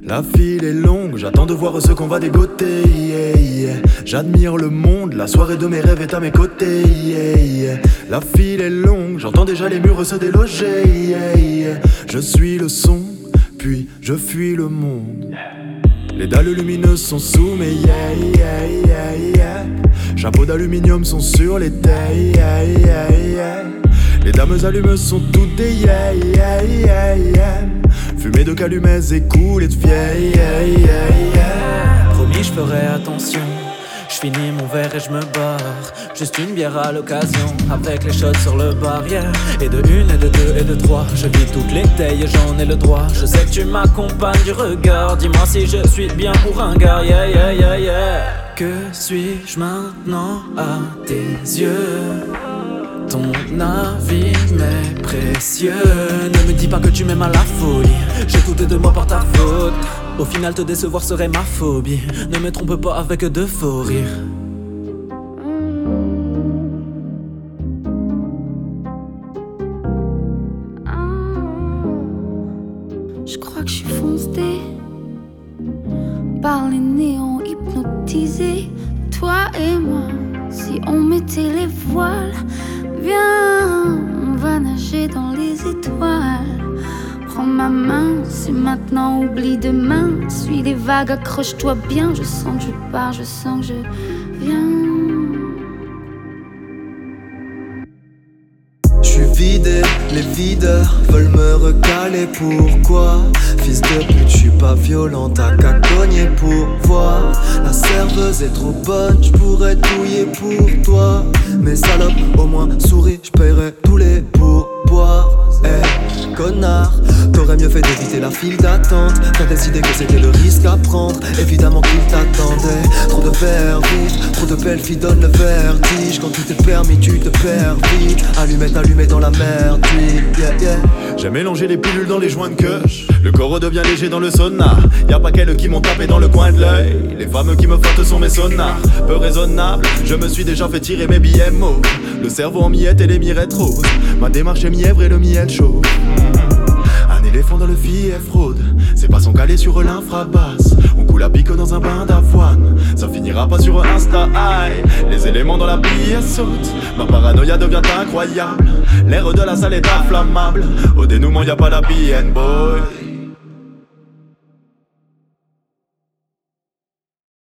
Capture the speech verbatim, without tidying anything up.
La file est longue, j'attends de voir ceux qu'on va dégoter, yeah, yeah. J'admire le monde, la soirée de mes rêves est à mes côtés, yeah, yeah. La file est longue, j'entends déjà les murs se déloger, yeah, yeah. Je suis le son, puis je fuis le monde. Les dalles lumineuses sont sous mes yeah, yeah, yeah, yeah. Chapeaux d'aluminium sont sur les tailles, yeah, yeah, yeah. Les dames allumeuses sont toutes des yeah, yeah, yeah, yeah. Fumée de calumets et coulée de vieille, yeah, yeah, yeah. Promis, je ferai attention. Je finis mon verre et je me barre. Juste une bière à l'occasion, avec les shots sur le bar, yeah. Et de une, et de deux, et de trois. Je vis toutes les tailles et j'en ai le droit. Je sais que tu m'accompagnes du regard. Dis-moi si je suis bien pour un gars, yeah, yeah, yeah, yeah. Que suis-je maintenant à tes yeux? Ton avis m'est précieux. Ne me dis pas que tu m'aimes à la folie. J'ai douté de moi par ta faute. Au final te décevoir serait ma phobie. Ne me trompe pas avec de faux rires. Je crois que je suis foncée par les néons hypnotisés. Toi et moi, si on mettait les voiles, viens, on va nager dans les étoiles. Prends ma main, c'est maintenant, oublie demain. Suis les vagues, accroche-toi bien. Je sens que je pars, je sens que je viens. J'suis vidé, les videurs veulent me recaler. Pourquoi? Fils de pute, j'suis pas violent, t'as qu'à cogner pour voir. La serveuse est trop bonne, j'pourrais douiller pour toi. Mais salope, au moins souris, j'paierai tous les pourboires. Eh, hey, connard, t'aurais mieux fait d'éviter la file d'attente. T'as décidé que c'était le risque à prendre, évidemment qu'il t'attendait. Trop de verre vide, trop de belles filles donnent le vertige. Quand tout est permis, tu te perds vite. Allumette, allumée dans la merde, yeah, yeah. J'ai mélangé les pilules dans les joints de queue. Le corps devient léger dans le sauna. Y'a pas qu'elles qui m'ont tapé dans le coin de l'œil. Les femmes qui me frottent sont mes sonars. Peu raisonnable, je me suis déjà fait tirer mes billets mots. Le cerveau en miettes et les mirettes roses. Ma démarche est mièvre et le miel chaud. Un éléphant dans le fief fraude. C'est pas son calé sur l'infrabasse. On coule à pique dans un bain d'avoine. Ça finira pas sur un Insta high. Les éléments dans la pièce sautent. Ma paranoïa devient incroyable. L'air de la salle est inflammable. Au dénouement y'a pas la B N boy.